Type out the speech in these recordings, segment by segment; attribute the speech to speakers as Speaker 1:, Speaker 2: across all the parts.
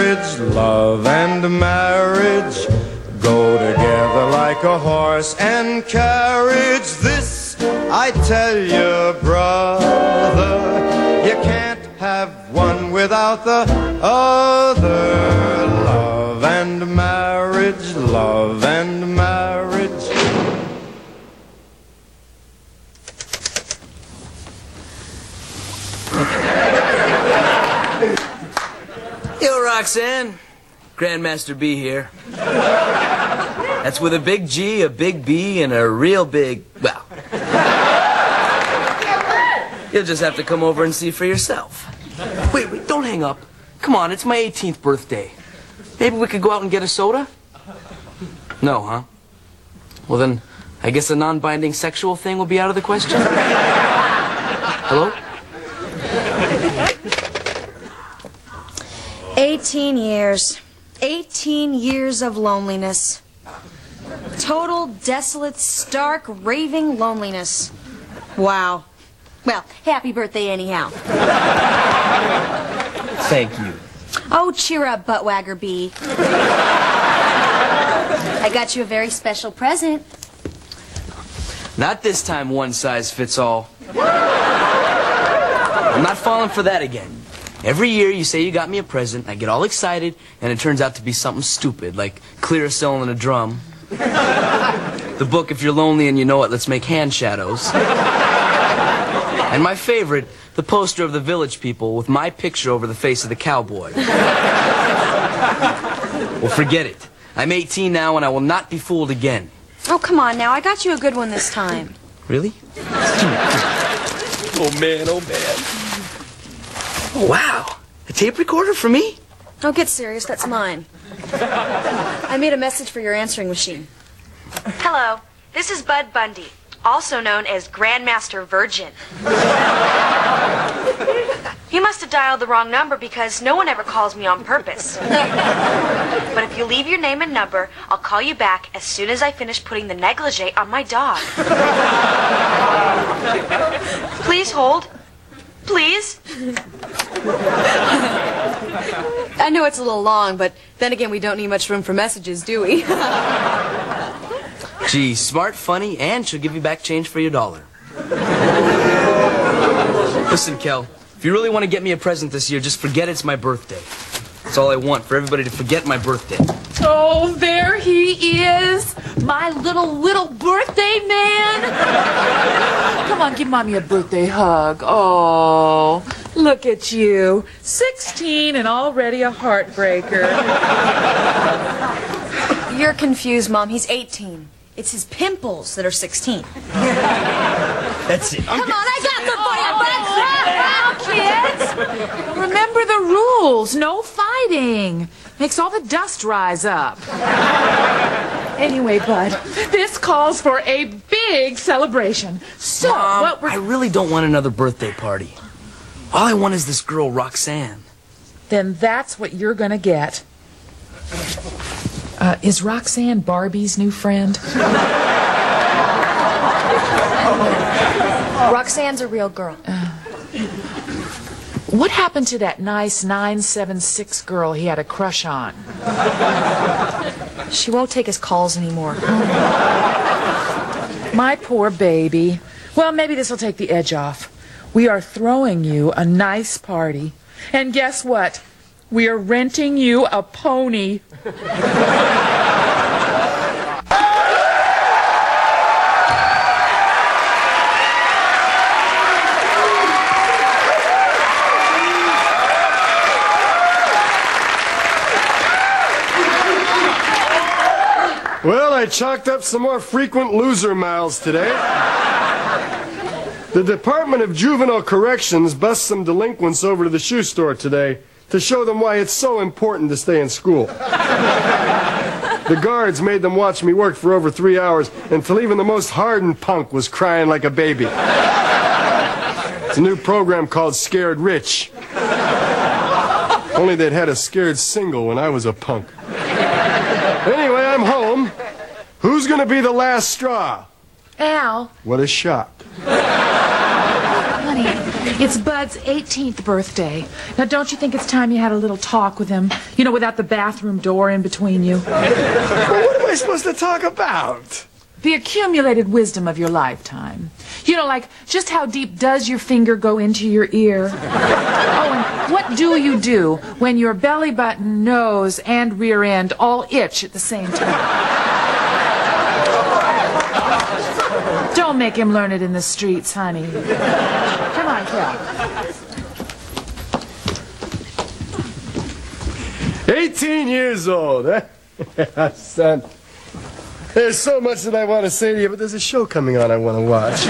Speaker 1: marriage, love and marriage go together like a horse and carriage. This I tell you, brother, you can't have one without the other. Love and marriage, love and marriage.
Speaker 2: Yo, Roxanne. Grandmaster B here. That's with a big G, a big B, and a real big... well... you'll just have to come over and see for yourself. Wait, don't hang up. Come on, it's my 18th birthday. Maybe we could go out and get a soda? No, huh? Well then, I guess a non-binding sexual thing will be out of the question? Hello?
Speaker 3: 18 years. 18 years of loneliness. Total, desolate, stark, raving loneliness. Wow. Well, happy birthday anyhow.
Speaker 2: Thank you.
Speaker 3: Oh, cheer up, Buttwagger B. I got you a very special present.
Speaker 2: Not this time one size fits all. I'm not falling for that again. Every year you say you got me a present, I get all excited, and it turns out to be something stupid, like Clearasil and a drum. The book, If You're Lonely and You Know It, Let's Make Hand Shadows. And my favorite, the poster of the Village People with my picture over the face of the cowboy. Well, forget it. I'm 18 now, and I will not be fooled again.
Speaker 3: Oh, come on now. I got you a good one this time.
Speaker 2: Really? Oh, man, oh, man. Oh, wow. A tape recorder for me?
Speaker 3: Don't get serious. That's mine. I made a message for your answering machine.
Speaker 4: Hello, this is Bud Bundy, also known as Grandmaster Virgin. You must have dialed the wrong number because no one ever calls me on purpose. But if you leave your name and number, I'll call you back as soon as I finish putting the negligee on my dog. Please hold. Please.
Speaker 3: I know it's a little long, but then again, we don't need much room for messages, do we?
Speaker 2: Gee, smart, funny, and she'll give you back change for your $1. Listen, Kel, if you really want to get me a present this year, just forget it's my birthday. That's all I want, for everybody to forget my birthday.
Speaker 5: Oh, there he is, my little birthday man. Come on, give Mommy a birthday hug. Oh, look at you, 16 and already a heartbreaker.
Speaker 3: You're confused, Mom. He's 18. It's his pimples that are 16.
Speaker 2: That's it.
Speaker 3: Come on, I got the
Speaker 5: Kids, remember the rules. No fighting. Makes all the dust rise up. Anyway, Bud, this calls for a big celebration. So,
Speaker 2: Mom, I really don't want another birthday party. All I want is this girl, Roxanne.
Speaker 5: Then that's what you're gonna get. Is Roxanne Barbie's new friend?
Speaker 3: Roxanne's a real girl.
Speaker 5: What happened to that nice 976 girl he had a crush on?
Speaker 3: She won't take his calls anymore.
Speaker 5: My poor baby. Well, maybe this will take the edge off. We are throwing you a nice party. And guess what? We are renting you a pony.
Speaker 6: Well, I chalked up some more frequent loser miles today. The Department of Juvenile Corrections bussed some delinquents over to the shoe store today to show them why it's so important to stay in school. The guards made them watch me work for over 3 hours until even the most hardened punk was crying like a baby. It's a new program called Scared Rich. Only they'd had a scared single when I was a punk. Anyway, I'm home. Who's going to be the last straw?
Speaker 5: Al.
Speaker 6: What a shock.
Speaker 5: Honey, It's Bud's 18th birthday. Now, don't you think it's time you had a little talk with him? You know, without the bathroom door in between you.
Speaker 6: Well, what am I supposed to talk about?
Speaker 5: The accumulated wisdom of your lifetime. You know, like, just how deep does your finger go into your ear? Oh, and what do you do when your belly button, nose, and rear end all itch at the same time? Don't make him learn it in the streets, honey. Come on, Cal.
Speaker 6: 18 years old, huh? Son, there's so much that I want to say to you, but there's a show coming on I want to watch.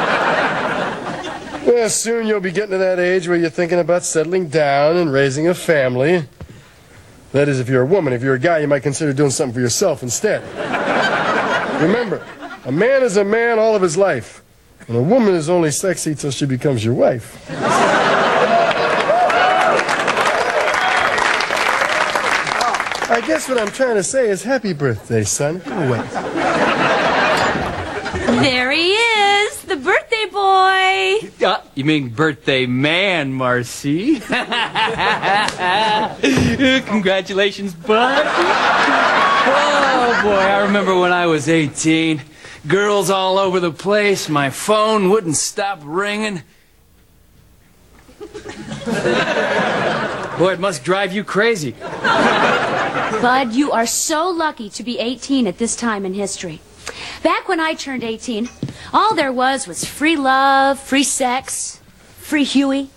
Speaker 6: Well, soon you'll be getting to that age where you're thinking about settling down and raising a family. That is, if you're a woman. If you're a guy, you might consider doing something for yourself instead. Remember, a man is a man all of his life, and a woman is only sexy till she becomes your wife. I guess what I'm trying to say is happy birthday, son. Go away.
Speaker 7: There he is, the birthday boy.
Speaker 2: You mean birthday man, Marcy? Congratulations, bud. Oh, boy, I remember when I was 18. Girls all over the place. My phone wouldn't stop ringing. Boy, it must drive you crazy.
Speaker 7: Bud, you are so lucky to be 18 at this time in history. Back when I turned 18, all there was free love, free sex, free Huey.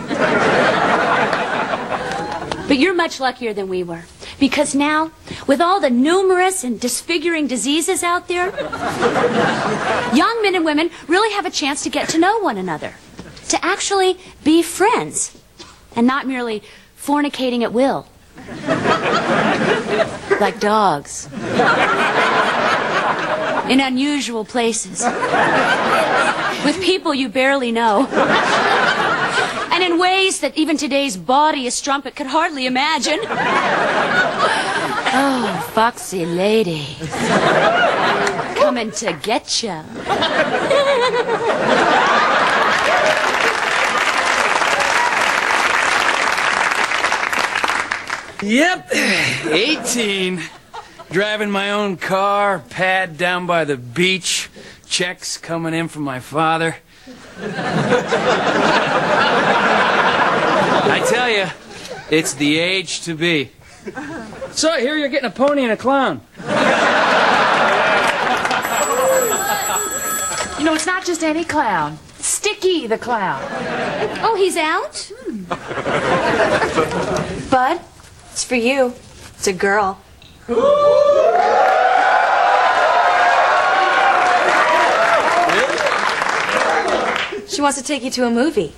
Speaker 7: But you're much luckier than we were. Because now, with all the numerous and disfiguring diseases out there, young men and women really have a chance to get to know one another. To actually be friends. And not merely fornicating at will. Like dogs. In unusual places. With people you barely know. And in ways that even today's bawdy strumpet could hardly imagine. Oh, foxy lady. Coming to get ya.
Speaker 2: Yep, 18. Driving my own car, pad down by the beach, checks coming in from my father. I tell you, it's the age to be. So I hear you're getting a pony and a clown.
Speaker 5: You know, it's not just any clown. Sticky the clown.
Speaker 7: Oh, he's out?
Speaker 3: Bud, it's for you. It's a girl. She wants to take you to a movie.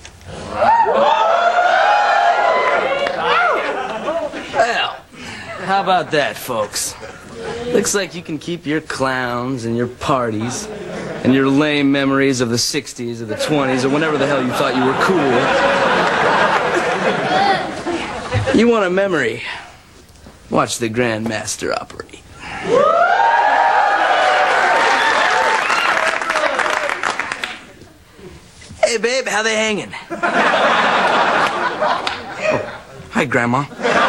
Speaker 2: Well, how about that, folks? Looks like you can keep your clowns and your parties and your lame memories of the 60s or the 20s or whenever the hell you thought you were cool. You want a memory? Watch the Grand Master operate. Hey, babe, how they hanging? Oh, hi, Grandma.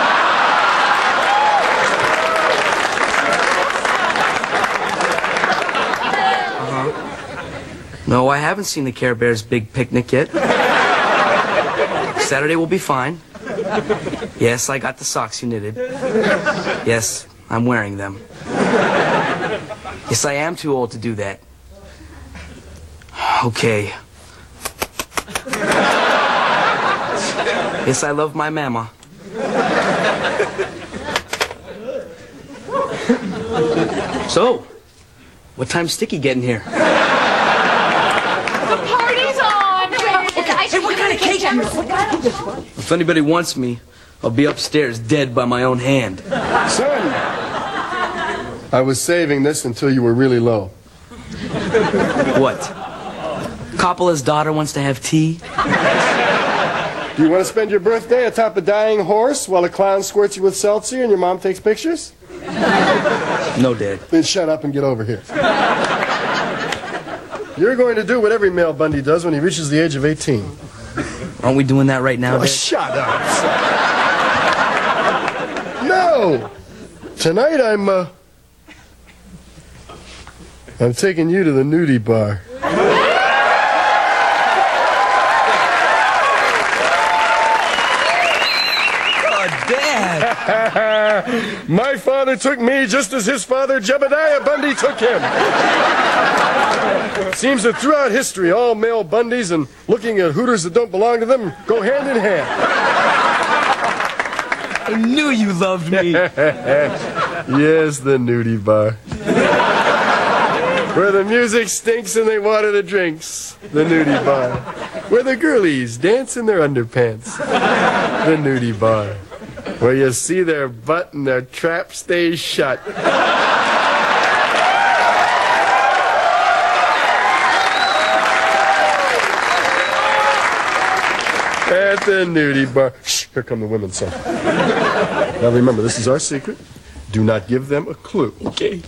Speaker 2: No, I haven't seen the Care Bears' big picnic yet. Saturday will be fine. Yes, I got the socks you knitted. Yes, I'm wearing them. Yes, I am too old to do that. Okay. Yes, I love my mama. So, what time's Sticky getting here?
Speaker 5: The party's on!
Speaker 2: Hey, what kind of cake? If anybody wants me, I'll be upstairs dead by my own hand.
Speaker 6: Son, I was saving this until you were really low.
Speaker 2: What? Coppola's daughter wants to have tea?
Speaker 6: Do you want to spend your birthday atop a dying horse while a clown squirts you with seltzer and your mom takes pictures?
Speaker 2: No, Dad.
Speaker 6: Then shut up and get over here. You're going to do what every male Bundy does when he reaches the age of 18.
Speaker 2: Aren't we doing that right now,
Speaker 6: Oh,
Speaker 2: Dad?
Speaker 6: shut up. No. Tonight I'm taking you to the nudie bar.
Speaker 2: Oh, Dad!
Speaker 6: My father took me just as his father, Jebediah Bundy, took him. Seems that throughout history, all male Bundys and looking at hooters that don't belong to them go hand in hand.
Speaker 2: I knew you loved me.
Speaker 6: Yes, the nudie bar. Where the music stinks and they water the drinks. The nudie bar. Where the girlies dance in their underpants. The nudie bar. Where you see their butt and their trap stays shut. At the nudie bar. Shh, here come the women, son. Now remember, this is our secret. Do not give them a clue.
Speaker 2: Okay.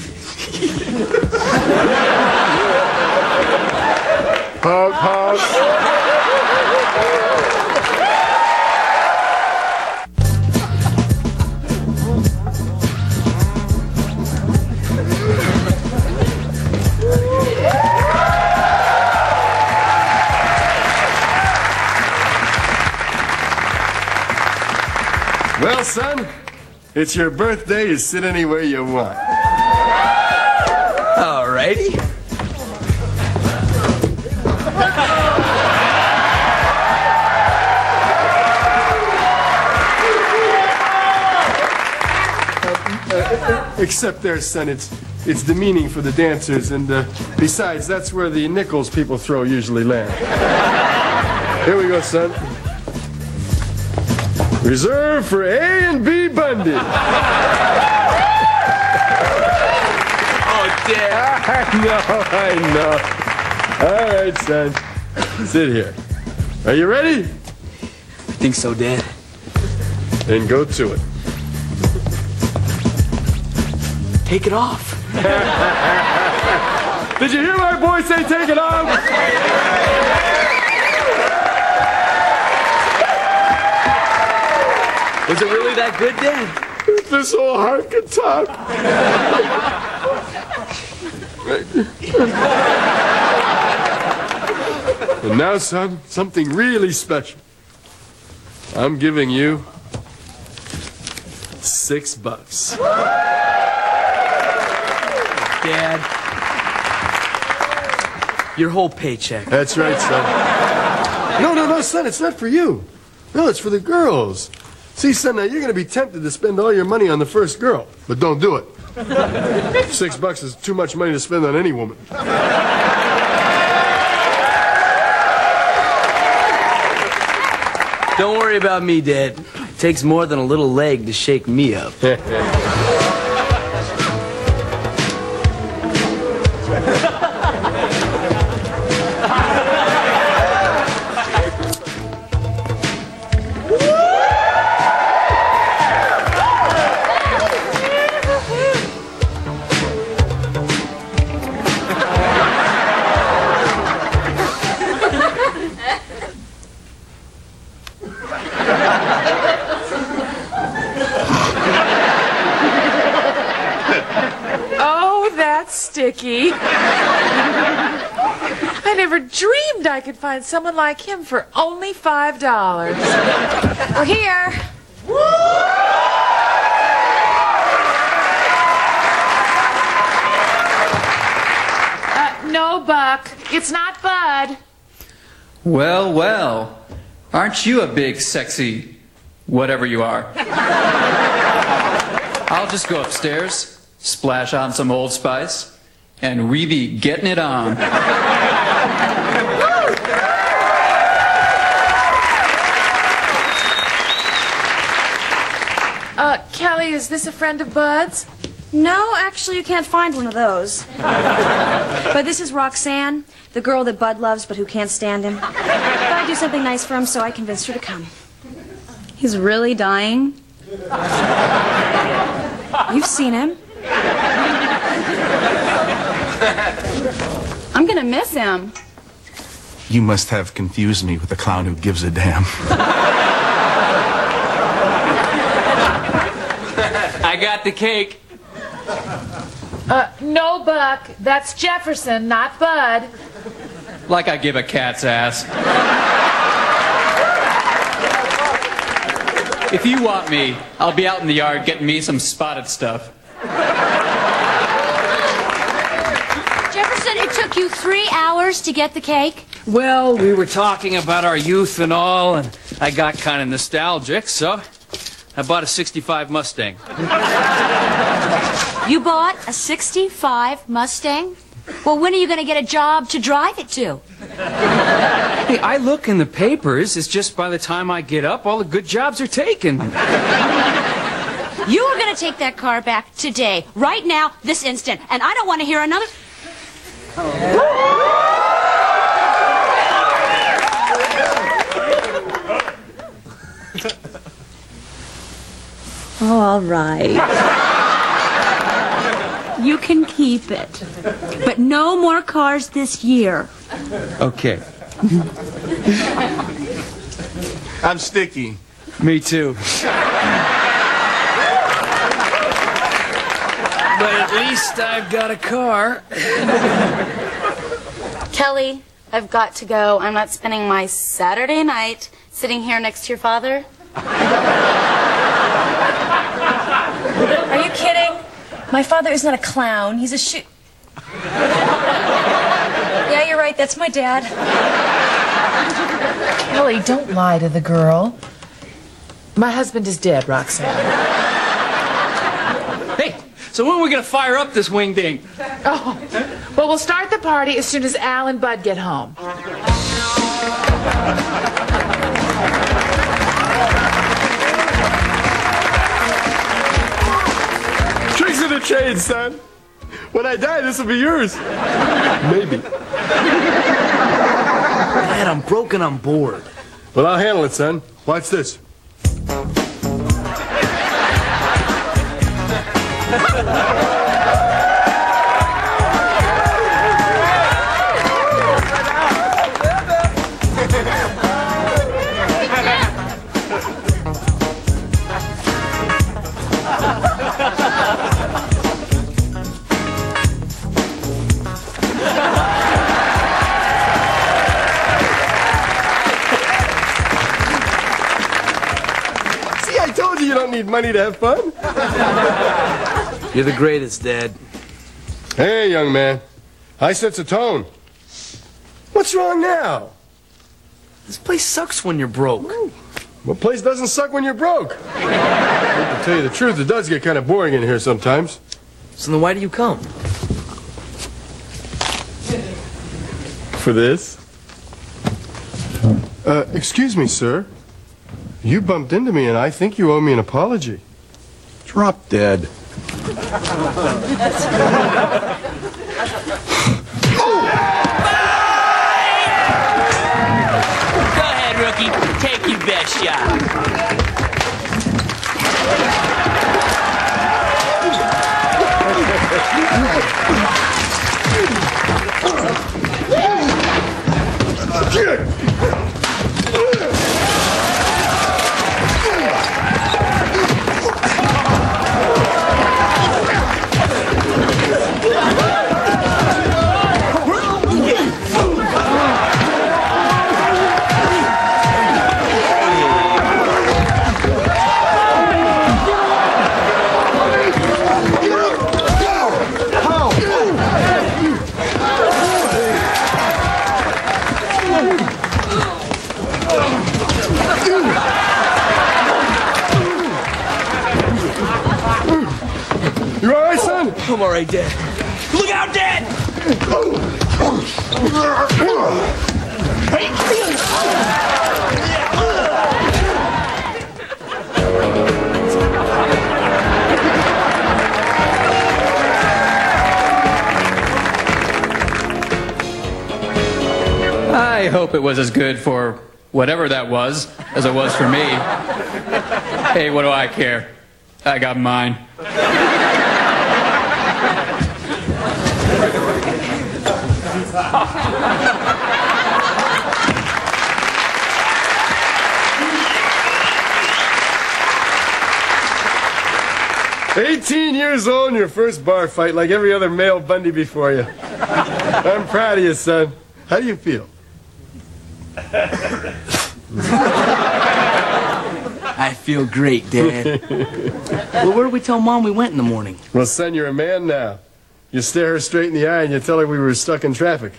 Speaker 6: Honk, honk. Well, son, it's your birthday. You sit anywhere you want.
Speaker 2: Alrighty.
Speaker 6: Except there, son, it's demeaning for the dancers, and besides, that's where the nickels people throw usually land. Here we go, son. Reserved for A and B Bundy.
Speaker 2: Oh, Dad.
Speaker 6: I know. All right, son. Sit here. Are you ready?
Speaker 2: I think so, Dad.
Speaker 6: Then go to it.
Speaker 2: Take it off.
Speaker 6: Did you hear my boy say take it off?
Speaker 2: Was it really that good, Dad?
Speaker 6: If this old heart could talk. And now, son, something really special. I'm giving you $6.
Speaker 2: Dad. Your whole paycheck.
Speaker 6: That's right, son. No, son, it's not for you. No, it's for the girls. See, son, now you're going to be tempted to spend all your money on the first girl, but don't do it. $6 is too much money to spend on any woman.
Speaker 2: Don't worry about me, Dad. It takes more than a little leg to shake me up.
Speaker 5: Sticky. I never dreamed I could find someone like him for only $5.
Speaker 3: We're here.
Speaker 5: No, Buck. It's not Bud.
Speaker 8: Well, well. Aren't you a big, sexy, whatever you are? I'll just go upstairs, splash on some Old Spice, and we be getting it on.
Speaker 5: Kelly, is this a friend of Bud's?
Speaker 3: No, actually, you can't find one of those. But this is Roxanne, the girl that Bud loves but who can't stand him. Thought I'd do something nice for him, so I convinced her to come. He's really dying. You've seen him. I'm gonna miss him.
Speaker 9: You must have confused me with the clown who gives a damn.
Speaker 8: I got the cake.
Speaker 5: No, Buck. That's Jefferson, not Bud.
Speaker 8: Like I give a cat's ass. If you want me, I'll be out in the yard getting me some spotted stuff.
Speaker 7: Jefferson, it took you 3 hours to get the cake?
Speaker 10: Well, we were talking about our youth and all, and I got kind of nostalgic, so I bought a '65 Mustang.
Speaker 7: You bought a '65 Mustang? Well, when are you going to get a job to drive it to?
Speaker 10: Hey, I look in the papers. It's just by the time I get up, all the good jobs are taken.
Speaker 7: You are going to take that car back today, right now, this instant, and I don't want to hear another... All right. You can keep it. But no more cars this year.
Speaker 10: Okay.
Speaker 9: I'm sticky.
Speaker 10: Me too. But at least I've got a car.
Speaker 11: Kelly, I've got to go. I'm not spending my Saturday night sitting here next to your father.
Speaker 3: Are you kidding? My father is not a clown. He's a Yeah, you're right. That's my dad.
Speaker 5: Kelly, don't lie to the girl. My husband is dead, Roxanne.
Speaker 10: Hey, so when are we going to fire up this wingding?
Speaker 5: Oh, well, we'll start the party as soon as Al and Bud get home.
Speaker 6: Tricks of the trade, son. When I die, this will be yours. Maybe.
Speaker 2: Dad, I'm broken on board.
Speaker 6: Well, I'll handle it, son. Watch this. You don't need money to have fun.
Speaker 2: You're the greatest, Dad.
Speaker 6: Hey, young man. High sets a tone. What's wrong now?
Speaker 2: This place sucks when you're broke.
Speaker 6: Well, place doesn't suck when you're broke. To tell you the truth, it does get kind of boring in here sometimes.
Speaker 2: So then why do you come?
Speaker 6: For this? Excuse me, sir. You bumped into me, and I think you owe me an apology.
Speaker 9: Drop dead.
Speaker 10: Go ahead, rookie. Take your best shot.
Speaker 6: You all right, son?
Speaker 2: I'm all right, Dad. Look out, Dad!
Speaker 8: I hope it was as good for whatever that was as it was for me. Hey, what do I care? I got mine.
Speaker 6: 18 years old in your first bar fight like every other male Bundy before you. I'm proud of you, son. How do you feel?
Speaker 2: I feel great, Dad. Well, where did we tell Mom we went in the morning?
Speaker 6: Well, son, you're a man now. You stare her straight in the eye and you tell her we were stuck in traffic.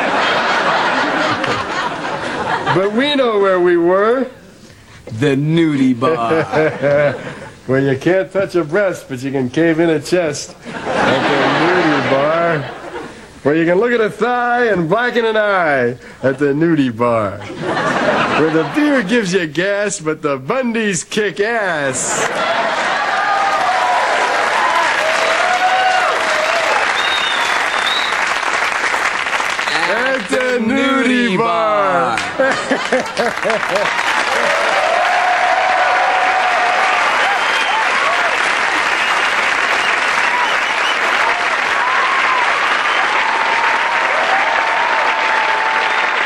Speaker 6: But we know where we were.
Speaker 2: The nudie bar.
Speaker 6: Where you can't touch a breast, but you can cave in a chest. Like the nudie bar. Where you can look at a thigh and blacken an eye at the nudie bar. Where the beer gives you gas, but the Bundys kick ass. At the nudie bar.